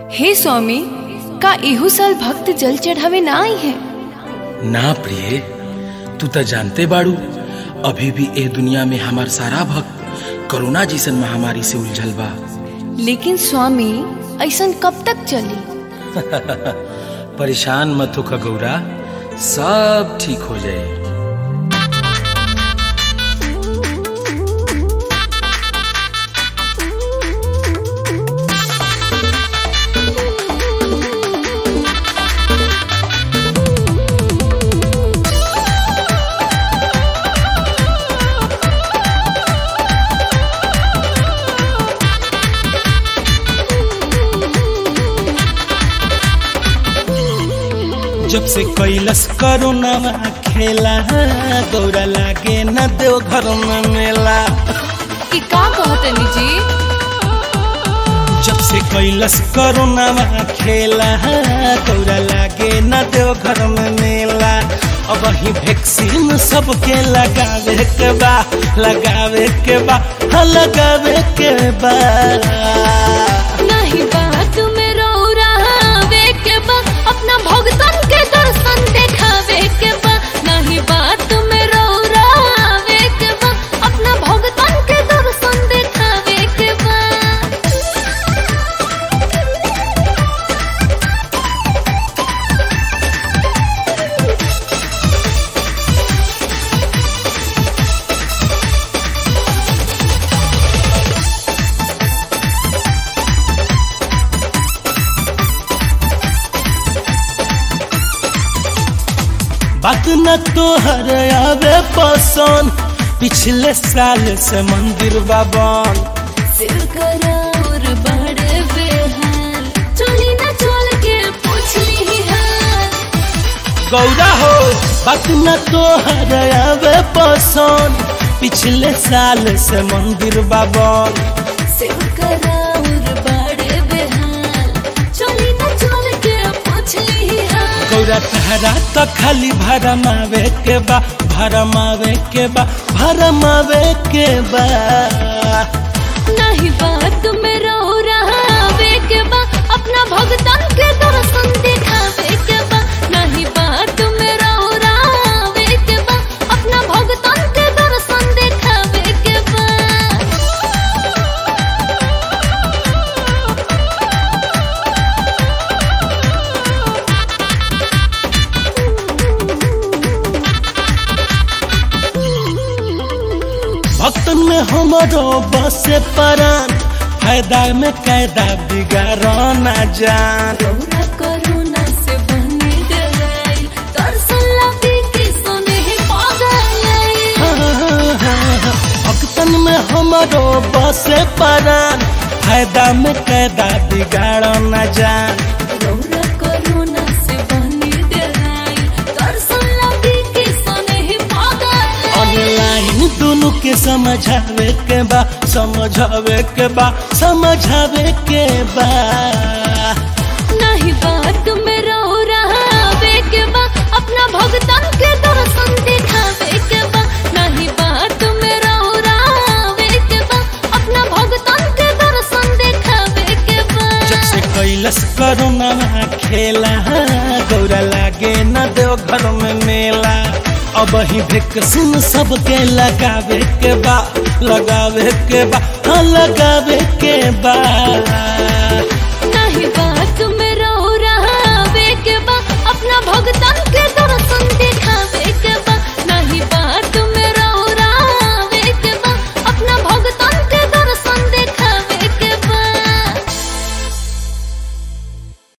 हे स्वामी, का एहू साल भक्त जल चढ़ावे ना आई है? ना प्रिय, तू तो जानते बाड़ू अभी भी ए दुनिया में हमार सारा भक्त कोरोना जैसन महामारी से उलझल बा। लेकिन स्वामी, ऐसन कब तक चली? परेशान मत हो खगौरा, सब ठीक हो जाए। जब से कैलस कोरोना खेला, गौरा लागे न देव घर में मेला। कि का कहतनी जी? जब से कैलस कोरोना खेला, गौरा लागे न देव घर में मेला। अब ही वैक्सीन सबके लगावे के बा, लगावे के बा, हाँ लगावे के बा। नहीं बात में रो रहावे के बा, अपना भगतन के दर्शन देखावे के बा। नहीं बात में रो रहावे के बा, अपना भगतन के दर्शन देखावे के बा। बात न तोहर आवे पसंद, पिछले साल से मंदिर बाबन। सिर करार बड़े बेहाल, चली न चल के पूछ ली हाल। गौरा हो, बात न तोहर आवे पसंद, पिछले साल से मंदिर बाबन। सिर करार बड़े बेहाल, चली न चल के पूछ ली हाल। गौरा तहरा तो खाली भरमावे के बा, भरमावे के बा, भरमावे के बा। नहीं बात में रो रहावे के बा, अपना भगतन के दर्शन देखावे के बा। नहीं बात में रो रहावे के बा, अपना भगतन के दर्शन देखावे के बा। भक्तन में हमारो बसे परान, फायदा में कैदा बिगाड़ो ना जान। गौरा कोरोना से बने गई, दर्शन लगे कि सोने ही पागल। भक्तन में हमारो बसे परान, फायदा में कैदा बिगाड़ो ना जान। गौरा कोरोना से बने गई, दर्शन लगे कि सोने ही पागल। ऑनलाइन दोनों के समझावे के बा, समझावे के बा, समझावे के बा। नहीं बात में रो रहावे के बा, अपना भगतन के दर्शन देखावे के बा। नहीं बात में रो रहावे के बा, अपना भगतन के दर्शन देखावे के बा। जब से कैलस कोरोना खेला, गौरा लागे न देव घर में मेला। अब ही वैक्सीन सबके लगावे के बा, लगावे के बा, हाँ लगावे के बा।